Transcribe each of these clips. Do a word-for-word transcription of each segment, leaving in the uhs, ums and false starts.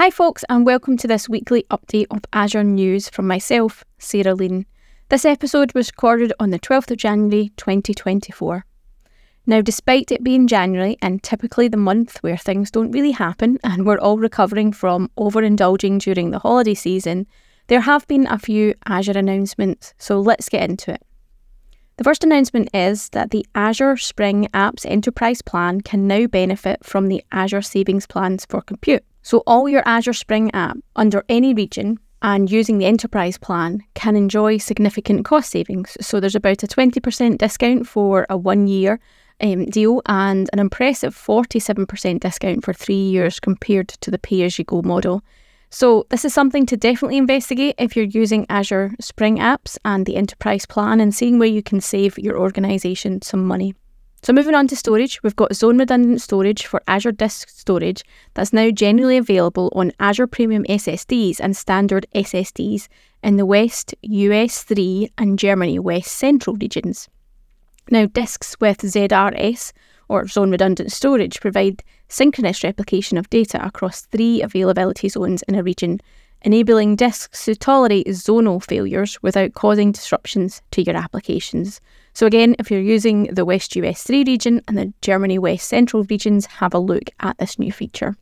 Hi folks, and welcome to this weekly update of Azure news from myself, Sarah Lean. This episode was recorded on the twelfth of January twenty twenty-four. Now, despite it being January and typically the month where things don't really happen and we're all recovering from overindulging during the holiday season, there have been a few Azure announcements, so let's get into it. The first announcement is that the Azure Spring Apps Enterprise Plan can now benefit from the Azure Savings Plans for Compute. So all your Azure Spring app under any region and using the Enterprise Plan can enjoy significant cost savings. So there's about a twenty percent discount for a one-year um, deal and an impressive forty-seven percent discount for three years compared to the pay-as-you-go model. So this is something to definitely investigate if you're using Azure Spring Apps and the Enterprise Plan and seeing where you can save your organisation some money. So moving on to storage, we've got zone redundant storage for Azure Disk Storage that's now generally available on Azure Premium S S Ds and standard S S Ds in the West, U S three and Germany West Central regions. Now, disks with Z R S or zone redundant storage provide synchronous replication of data across three availability zones in a region, enabling disks to tolerate zonal failures without causing disruptions to your applications. So again, if you're using the West U S three region and the Germany West Central regions, have a look at this new feature.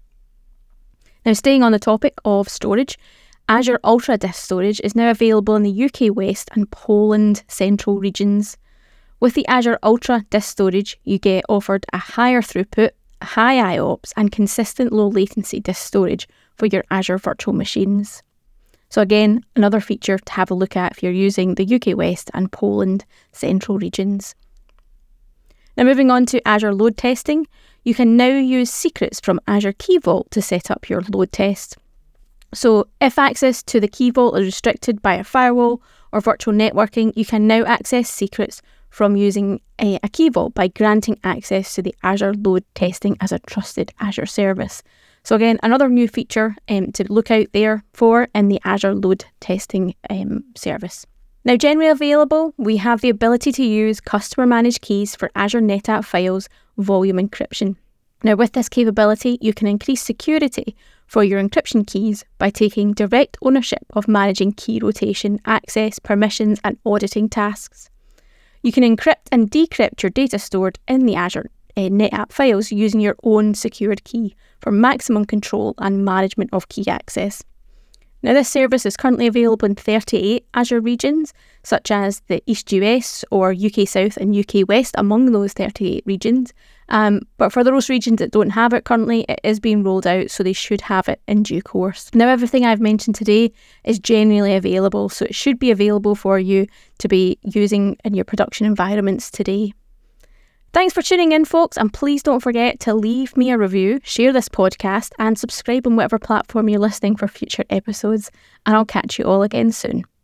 Now, staying on the topic of storage, Azure Ultra Disk Storage is now available in the U K West and Poland Central regions. With the Azure Ultra Disk Storage, you get offered a higher throughput, high I O P S and consistent low latency disk storage for your Azure virtual machines. So again, another feature to have a look at if you're using the U K West and Poland Central regions. Now moving on to Azure load testing, you can now use secrets from Azure Key Vault to set up your load test. So if access to the Key Vault is restricted by a firewall or virtual networking, you can now access secrets from using a, a Key Vault by granting access to the Azure load testing as a trusted Azure service. So again, another new feature um, to look out there for in the Azure load testing um, service. Now, generally available, we have the ability to use customer managed keys for Azure NetApp Files volume encryption. Now, with this capability, you can increase security for your encryption keys by taking direct ownership of managing key rotation, access, permissions, and auditing tasks. You can encrypt and decrypt your data stored in the Azure uh, NetApp Files using your own secured key for maximum control and management of key access. Now, this service is currently available in thirty-eight Azure regions, such as the East U S or U K South and U K West among those thirty-eight regions. Um, but for those regions that don't have it currently, it is being rolled out, so they should have it in due course. Now, everything I've mentioned today is generally available, so it should be available for you to be using in your production environments today. Thanks for tuning in, folks, and please don't forget to leave me a review, share this podcast, and subscribe on whatever platform you're listening for future episodes, and I'll catch you all again soon.